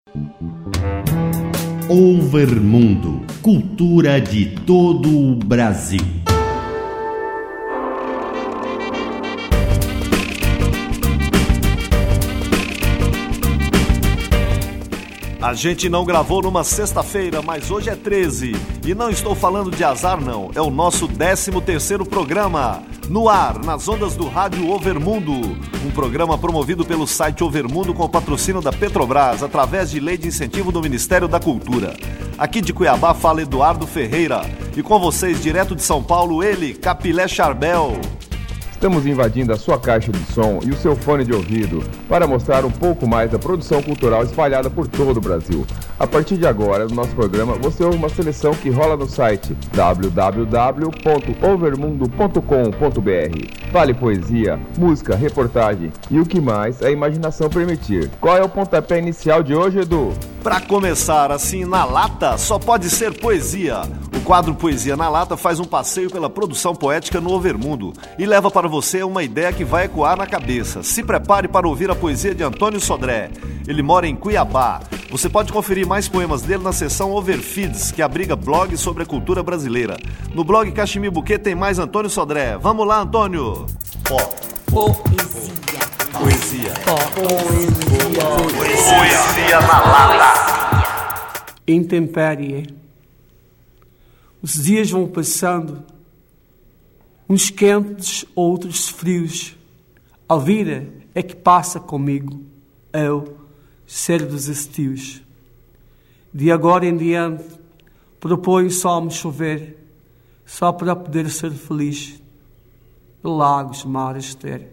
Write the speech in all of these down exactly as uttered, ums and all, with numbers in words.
Overmundo, cultura de todo o Brasil. A gente não gravou numa sexta-feira, mas hoje é treze. E não estou falando de azar, não. É o nosso décimo terceiro programa. No ar, nas ondas do Rádio Overmundo. Um programa promovido pelo site Overmundo com o patrocínio da Petrobras, através de lei de incentivo do Ministério da Cultura. Aqui de Cuiabá fala Eduardo Ferreira. E com vocês, direto de São Paulo, ele, Capilé Charbel. Estamos invadindo a sua caixa de som e o seu fone de ouvido para mostrar um pouco mais da produção cultural espalhada por todo o Brasil. A partir de agora, no nosso programa, você ouve uma seleção que rola no site w w w ponto overmundo ponto com ponto b r. Vale poesia, música, reportagem e o que mais a imaginação permitir. Qual é o pontapé inicial de hoje, Edu? Para começar, assim, na lata, só pode ser poesia. O quadro Poesia na Lata faz um passeio pela produção poética no Overmundo e leva para você uma ideia que vai ecoar na cabeça. Se prepare para ouvir a poesia de Antônio Sodré. Ele mora em Cuiabá. Você pode conferir mais poemas dele na seção Overfeeds, que abriga blogs sobre a cultura brasileira. No blog Cachimir Buquê tem mais Antônio Sodré. Vamos lá, Antônio! Poesia. Poesia. Poesia. Poesia na lata. Intempérie. Os dias vão passando, uns quentes, outros frios. A vida é que passa comigo, eu, ser dos estios. De agora em diante, proponho só me chover, só para poder ser feliz. Lagos, mares ter.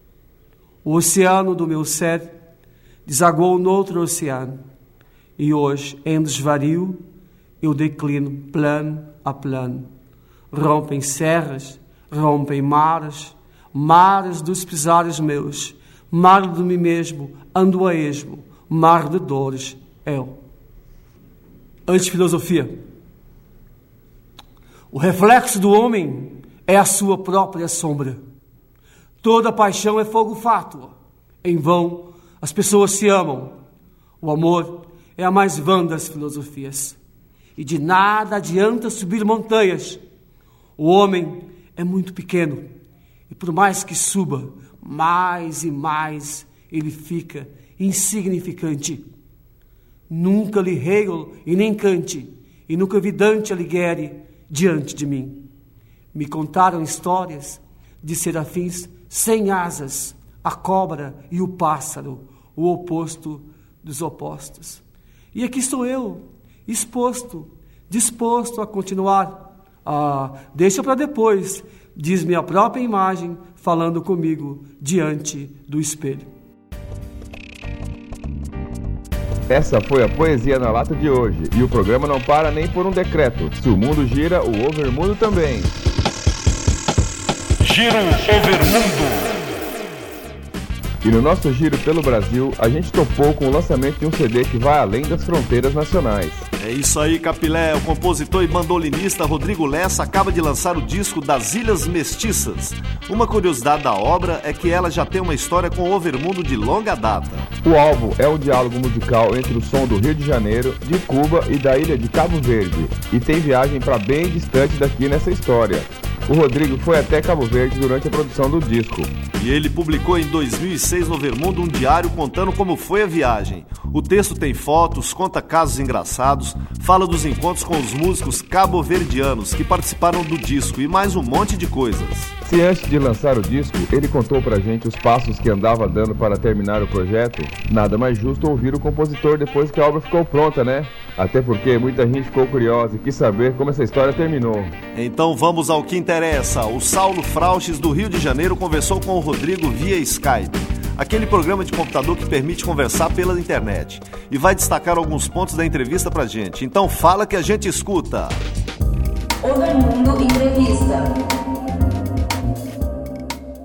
O oceano do meu ser desaguou noutro oceano, e hoje, em desvario, eu declino plano a plano. Rompem serras, rompem mares, mares dos pesares meus, mar de mim mesmo, ando a esmo, mar de dores, eu. Antes filosofia. O reflexo do homem é a sua própria sombra. Toda paixão é fogo fátua. Em vão, as pessoas se amam. O amor é a mais vã das filosofias. E de nada adianta subir montanhas. O homem é muito pequeno. E por mais que suba, mais e mais ele fica insignificante. Nunca li Hegel e nem Kant, e nunca vi Dante Alighieri diante de mim. Me contaram histórias de serafins sem asas, a cobra e o pássaro, o oposto dos opostos. E aqui estou eu, exposto, disposto a continuar. Ah, deixa para depois, diz minha própria imagem, falando comigo diante do espelho. Essa foi a Poesia na Lata de hoje, e o programa não para nem por um decreto. Se o mundo gira, o Overmundo também. Giro Overmundo. E no nosso giro pelo Brasil, a gente topou com o lançamento de um C D que vai além das fronteiras nacionais. É isso aí, Capilé. O compositor e bandolinista Rodrigo Lessa acaba de lançar o disco Das Ilhas Mestiças. Uma curiosidade da obra é que ela já tem uma história com o Overmundo de longa data. O álbum é um diálogo musical entre o som do Rio de Janeiro, de Cuba e da ilha de Cabo Verde, e tem viagem para bem distante daqui nessa história. O Rodrigo foi até Cabo Verde durante a produção do disco. E ele publicou em dois mil e seis no Overmundo um diário contando como foi a viagem. O texto tem fotos, conta casos engraçados, fala dos encontros com os músicos cabo-verdianos que participaram do disco e mais um monte de coisas. Se antes de lançar o disco, ele contou pra gente os passos que andava dando para terminar o projeto, nada mais justo ouvir o compositor depois que a obra ficou pronta, né? Até porque muita gente ficou curiosa e quis saber como essa história terminou. Então vamos ao que interessa. O Saulo Frauches, do Rio de Janeiro, conversou com o Rodrigo via Skype, aquele programa de computador que permite conversar pela internet, e vai destacar alguns pontos da entrevista pra gente. Então fala que a gente escuta. Overmundo Entrevista.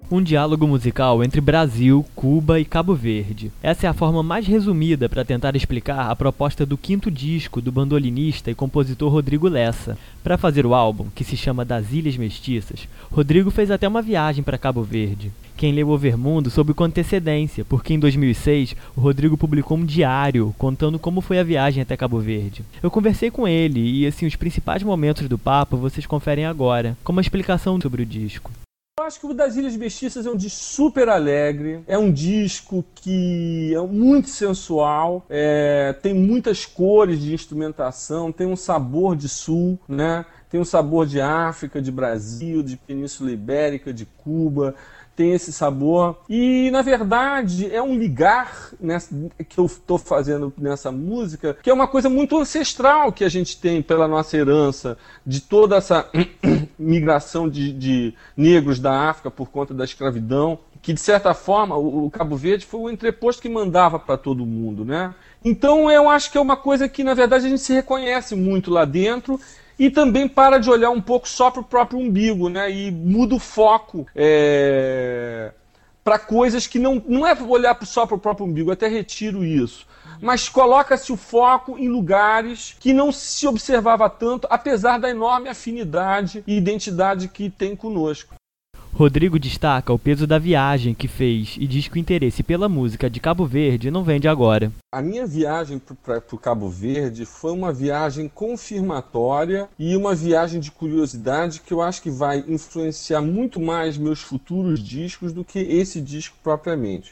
Um diálogo musical entre Brasil, Cuba e Cabo Verde. Essa é a forma mais resumida para tentar explicar a proposta do quinto disco do bandolinista e compositor Rodrigo Lessa. Para fazer o álbum, que se chama Das Ilhas Mestiças, Rodrigo fez até uma viagem para Cabo Verde. Quem leu Overmundo soube com antecedência, porque em dois mil e seis o Rodrigo publicou um diário contando como foi a viagem até Cabo Verde. Eu conversei com ele e assim os principais momentos do papo vocês conferem agora, com uma explicação sobre o disco. Eu acho que o Das Ilhas Mestiças é um disco super alegre, é um disco que é muito sensual, é, tem muitas cores de instrumentação, tem um sabor de sul, né? Tem um sabor de África, de Brasil, de Península Ibérica, de Cuba, tem esse sabor. E, na verdade, é um ligar nessa, que eu estou fazendo nessa música, que é uma coisa muito ancestral que a gente tem pela nossa herança, de toda essa migração de, de negros da África por conta da escravidão, que, de certa forma, o, o Cabo Verde foi o entreposto que mandava para todo mundo, né? Então, eu acho que é uma coisa que, na verdade, a gente se reconhece muito lá dentro, e também para de olhar um pouco só para o próprio umbigo, né? E muda o foco é, para coisas que não, não é olhar só para o próprio umbigo, eu até retiro isso. Mas coloca-se o foco em lugares que não se observava tanto, apesar da enorme afinidade e identidade que tem conosco. Rodrigo destaca o peso da viagem que fez e diz que o interesse pela música de Cabo Verde não vem de agora. A minha viagem para o Cabo Verde foi uma viagem confirmatória e uma viagem de curiosidade que eu acho que vai influenciar muito mais meus futuros discos do que esse disco propriamente.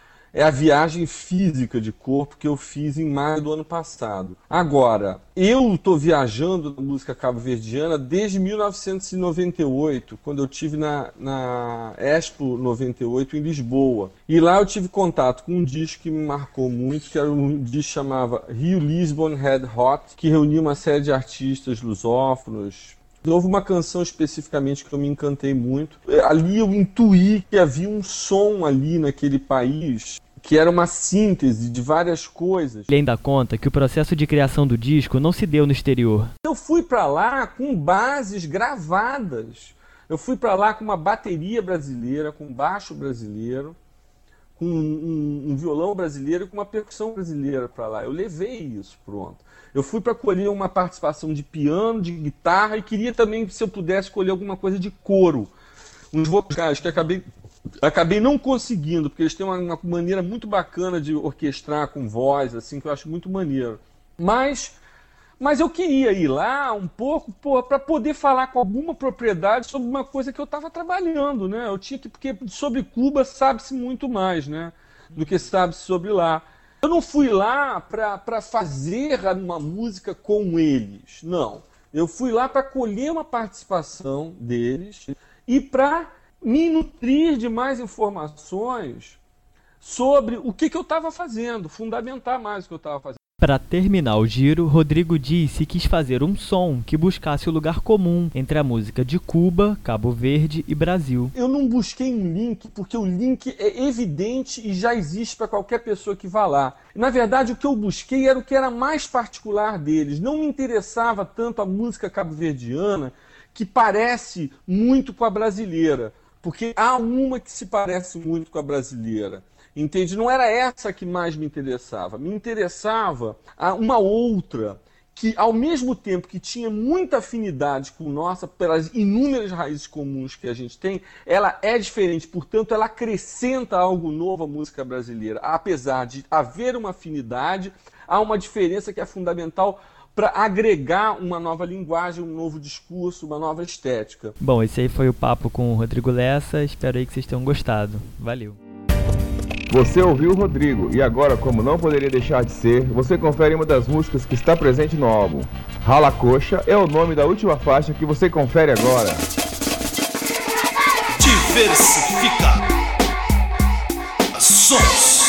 É a viagem física de corpo que eu fiz em maio do ano passado. Agora, eu estou viajando na música cabo-verdiana desde mil novecentos e noventa e oito, quando eu estive na, na Expo noventa e oito em Lisboa. E lá eu tive contato com um disco que me marcou muito, que era um disco que chamava Rio Lisbon Red Hot, que reunia uma série de artistas lusófonos. Houve uma canção especificamente que eu me encantei muito. Ali eu intuí que havia um som ali naquele país que era uma síntese de várias coisas. Ele ainda conta que o processo de criação do disco não se deu no exterior. Eu fui para lá com bases gravadas. Eu fui para lá com uma bateria brasileira, com baixo brasileiro, com um, um, um violão brasileiro e com uma percussão brasileira para lá. Eu levei isso pronto. Eu fui para colher uma participação de piano, de guitarra e queria também, se eu pudesse, escolher alguma coisa de coro. Uns vocais que acabei, acabei não conseguindo, porque eles têm uma, uma maneira muito bacana de orquestrar com voz, assim, que eu acho muito maneiro. Mas, mas eu queria ir lá um pouco para poder falar com alguma propriedade sobre uma coisa que eu estava trabalhando, né? Eu tinha que, porque sobre Cuba sabe-se muito mais, né, do que sabe-se sobre lá. Eu não fui lá para fazer uma música com eles, não. Eu fui lá para colher uma participação deles e para me nutrir de mais informações sobre o que, que eu estava fazendo, fundamentar mais o que eu estava fazendo. Para terminar o giro, Rodrigo disse que quis fazer um som que buscasse o lugar comum entre a música de Cuba, Cabo Verde e Brasil. Eu não busquei um link, porque o link é evidente e já existe para qualquer pessoa que vá lá. Na verdade, o que eu busquei era o que era mais particular deles. Não me interessava tanto a música cabo-verdiana, que parece muito com a brasileira, porque há uma que se parece muito com a brasileira. Entende? Não era essa que mais me interessava. Me interessava uma outra que, ao mesmo tempo que tinha muita afinidade com nossa, pelas inúmeras raízes comuns que a gente tem, ela é diferente, portanto, ela acrescenta algo novo à música brasileira. Apesar de haver uma afinidade, há uma diferença que é fundamental para agregar uma nova linguagem, um novo discurso, uma nova estética. Bom, esse aí foi o papo com o Rodrigo Lessa. Espero aí que vocês tenham gostado. Valeu! Você ouviu o Rodrigo, e agora, como não poderia deixar de ser, você confere uma das músicas que está presente no álbum. Rala Coxa é o nome da última faixa que você confere agora. Diversifica Sons.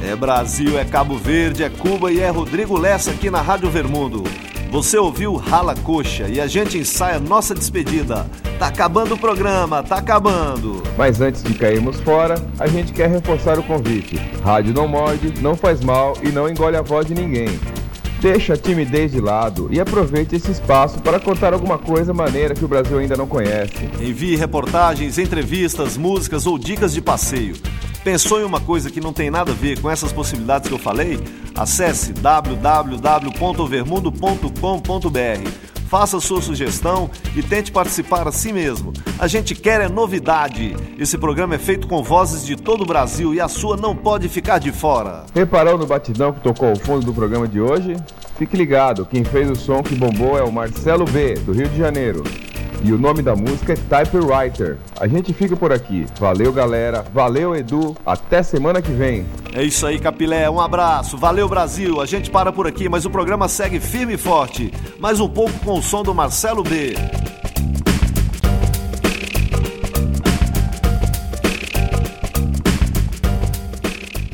É Brasil, é Cabo Verde, é Cuba e é Rodrigo Lessa aqui na Rádio Vermundo. Você ouviu Rala Coxa e a gente ensaia nossa despedida. Tá acabando o programa, tá acabando. Mas antes de cairmos fora, a gente quer reforçar o convite. Rádio não morde, não faz mal e não engole a voz de ninguém. Deixa a timidez de lado e aproveite esse espaço para contar alguma coisa maneira que o Brasil ainda não conhece. Envie reportagens, entrevistas, músicas ou dicas de passeio. Pensou em uma coisa que não tem nada a ver com essas possibilidades que eu falei? Acesse w w w ponto vermundo ponto com ponto b r. Faça sua sugestão e tente participar assim mesmo. A gente quer é novidade. Esse programa é feito com vozes de todo o Brasil e a sua não pode ficar de fora. Reparou no batidão que tocou ao fundo do programa de hoje? Fique ligado, quem fez o som que bombou é o Marcelo B, do Rio de Janeiro. E o nome da música é Typewriter. A gente fica por aqui. Valeu, galera. Valeu, Edu. Até semana que vem. É isso aí, Capilé. Um abraço. Valeu, Brasil. A gente para por aqui, mas o programa segue firme e forte. Mais um pouco com o som do Marcelo B.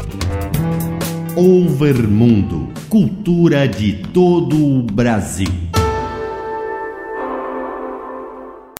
Overmundo. Cultura de todo o Brasil.